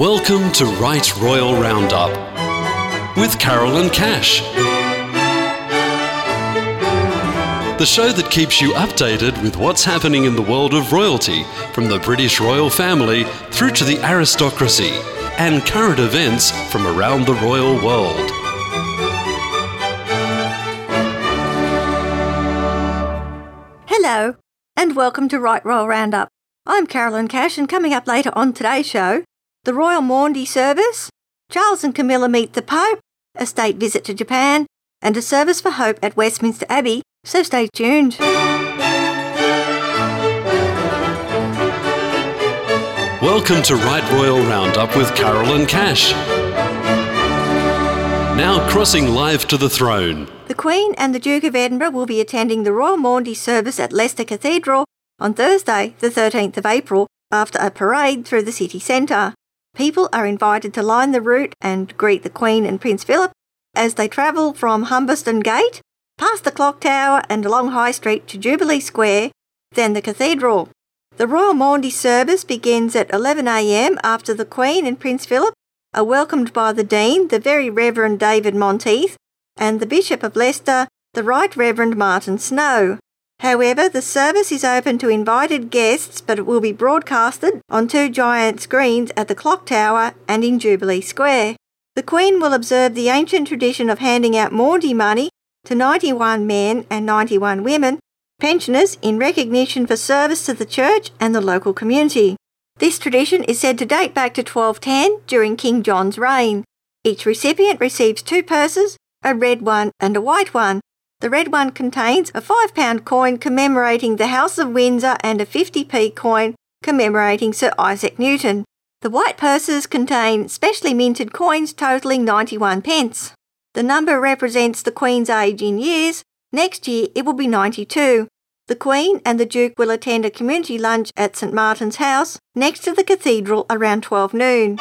Welcome to Right Royal Roundup with Carolyn Cash. The show that keeps you updated with what's happening in the world of royalty, from the British royal family through to the aristocracy, and current events from around the royal world. Hello, and welcome to Right Royal Roundup. I'm Carolyn Cash, and coming up later on today's show, the Royal Maundy service, Charles and Camilla meet the Pope, a state visit to Japan, and a service for hope at Westminster Abbey, so stay tuned. Welcome to Right Royal Roundup with Carolyn Cash. Now crossing live to the throne. The Queen and the Duke of Edinburgh will be attending the Royal Maundy service at Leicester Cathedral on Thursday, the 13th of April, after a parade through the city centre. People are invited to line the route and greet the Queen and Prince Philip as they travel from Humberston Gate, past the Clock Tower and along High Street to Jubilee Square, then the Cathedral. The Royal Maundy service begins at 11 a.m. after the Queen and Prince Philip are welcomed by the Dean, the Very Reverend David Monteith, and the Bishop of Leicester, the Right Reverend Martin Snow. However, the service is open to invited guests, but it will be broadcasted on two giant screens at the Clock Tower and in Jubilee Square. The Queen will observe the ancient tradition of handing out Maundy money to 91 men and 91 women, pensioners, in recognition for service to the church and the local community. This tradition is said to date back to 1210 during King John's reign. Each recipient receives two purses, a red one and a white one. The red one contains a £5 coin commemorating the House of Windsor and a 50p coin commemorating Sir Isaac Newton. The white purses contain specially minted coins totalling 91 pence. The number represents the Queen's age in years. Next year it will be 92. The Queen and the Duke will attend a community lunch at St Martin's House next to the Cathedral around 12 noon.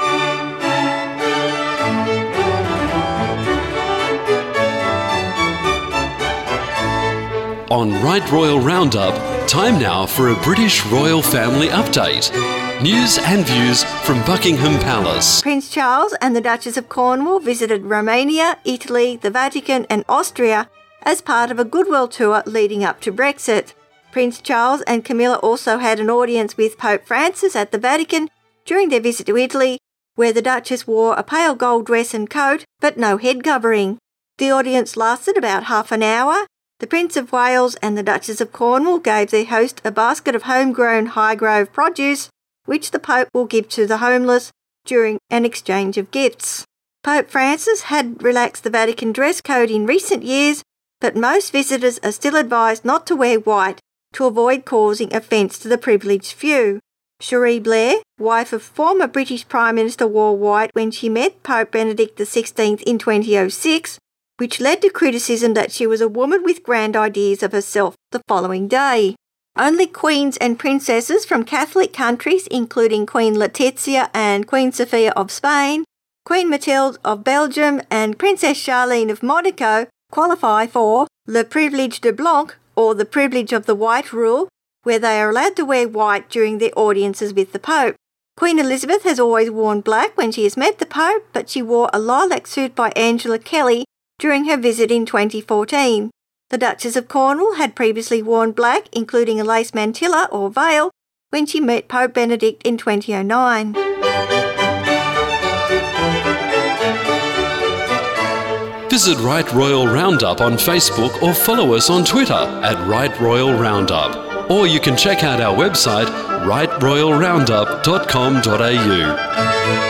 On Right Royal Roundup, time now for a British royal family update. News and views from Buckingham Palace. Prince Charles and the Duchess of Cornwall visited Romania, Italy, the Vatican and Austria as part of a goodwill tour leading up to Brexit. Prince Charles and Camilla also had an audience with Pope Francis at the Vatican during their visit to Italy, where the Duchess wore a pale gold dress and coat, but no head covering. The audience lasted about half an hour. The Prince of Wales and the Duchess of Cornwall gave their host a basket of homegrown Highgrove produce, which the Pope will give to the homeless during an exchange of gifts. Pope Francis had relaxed the Vatican dress code in recent years, but most visitors are still advised not to wear white to avoid causing offence to the privileged few. Cherie Blair, wife of former British Prime Minister, wore white when she met Pope Benedict XVI in 2006, which led to criticism that she was a woman with grand ideas of herself the following day. Only queens and princesses from Catholic countries, including Queen Letizia and Queen Sofia of Spain, Queen Mathilde of Belgium and Princess Charlene of Monaco, qualify for Le Privilège de Blanc, or the privilege of the white rule, where they are allowed to wear white during their audiences with the Pope. Queen Elizabeth has always worn black when she has met the Pope, but she wore a lilac suit by Angela Kelly during her visit in 2014. The Duchess of Cornwall had previously worn black, including a lace mantilla or veil, when she met Pope Benedict in 2009. Visit Right Royal Roundup on Facebook or follow us on Twitter at Right Royal Roundup. Or you can check out our website, rightroyalroundup.com.au.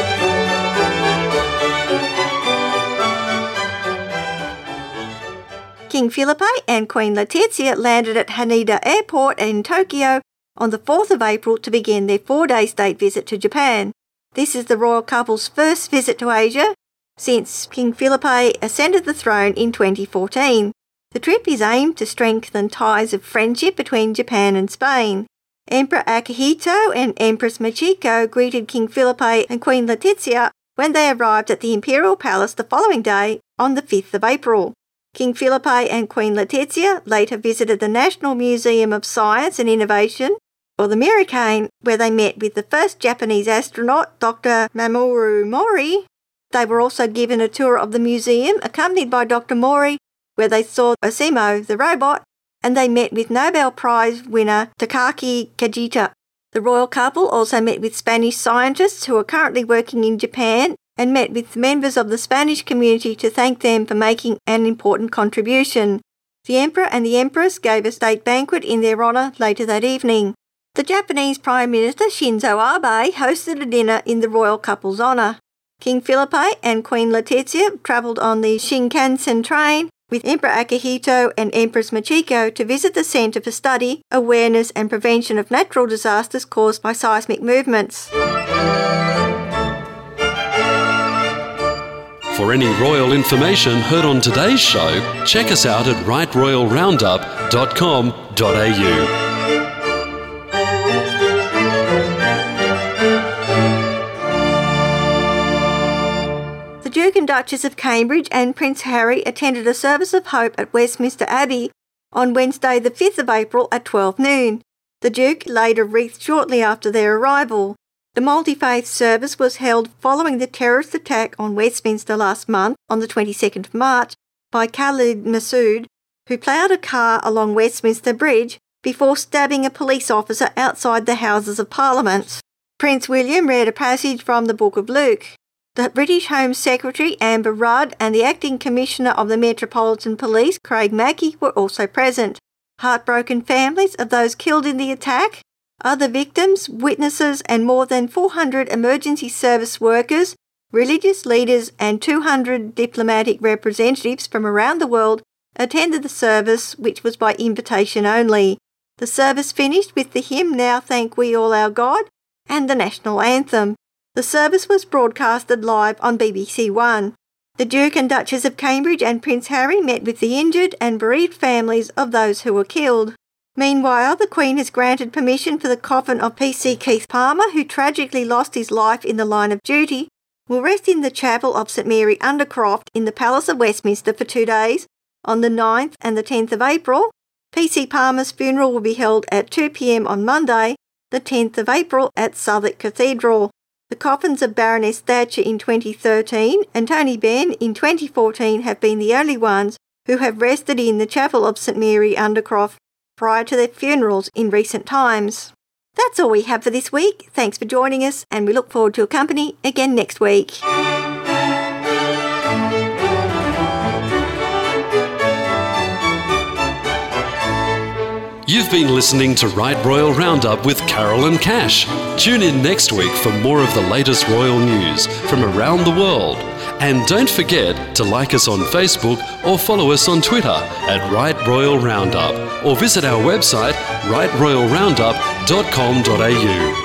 King Felipe and Queen Letizia landed at Haneda Airport in Tokyo on the 4th of April to begin their 4-day state visit to Japan. This is the royal couple's first visit to Asia since King Felipe ascended the throne in 2014. The trip is aimed to strengthen ties of friendship between Japan and Spain. Emperor Akihito and Empress Michiko greeted King Felipe and Queen Letizia when they arrived at the Imperial Palace the following day on the 5th of April. King Felipe and Queen Letizia later visited the National Museum of Science and Innovation or the Mirricane, where they met with the first Japanese astronaut, Dr. Mamoru Mori. They were also given a tour of the museum, accompanied by Dr. Mori, where they saw Osimo, the robot, and they met with Nobel Prize winner Takaaki Kajita. The royal couple also met with Spanish scientists who are currently working in Japan and met with members of the Spanish community to thank them for making an important contribution. The Emperor and the Empress gave a state banquet in their honour later that evening. The Japanese Prime Minister Shinzo Abe hosted a dinner in the royal couple's honour. King Felipe and Queen Letizia travelled on the Shinkansen train with Emperor Akihito and Empress Machiko to visit the Centre for Study, Awareness and Prevention of Natural Disasters Caused by Seismic Movements. For any royal information heard on today's show, check us out at rightroyalroundup.com.au. The Duke and Duchess of Cambridge and Prince Harry attended a service of hope at Westminster Abbey on Wednesday the 5th of April at 12 noon. The Duke laid a wreath shortly after their arrival. The multi-faith service was held following the terrorist attack on Westminster last month on the 22nd of March by Khalid Masood, who ploughed a car along Westminster Bridge before stabbing a police officer outside the Houses of Parliament. Prince William read a passage from the Book of Luke. The British Home Secretary Amber Rudd and the Acting Commissioner of the Metropolitan Police Craig Mackey were also present. Heartbroken families of those killed in the attack, other victims, witnesses and more than 400 emergency service workers, religious leaders and 200 diplomatic representatives from around the world attended the service, which was by invitation only. The service finished with the hymn Now Thank We All Our God and the national anthem. The service was broadcasted live on BBC One. The Duke and Duchess of Cambridge and Prince Harry met with the injured and bereaved families of those who were killed. Meanwhile, the Queen has granted permission for the coffin of PC Keith Palmer, who tragically lost his life in the line of duty, will rest in the chapel of St Mary Undercroft in the Palace of Westminster for 2 days, on the 9th and the 10th of April. PC Palmer's funeral will be held at 2 p.m. on Monday, the 10th of April at Southwark Cathedral. The coffins of Baroness Thatcher in 2013 and Tony Benn in 2014 have been the only ones who have rested in the chapel of St Mary Undercroft prior to their funerals in recent times. That's all we have for this week. Thanks for joining us, and we look forward to your company again next week. You've been listening to Right Royal Roundup with Carol and Cash. Tune in next week for more of the latest royal news from around the world. And don't forget to like us on Facebook or follow us on Twitter at Right Royal Roundup, or visit our website rightroyalroundup.com.au.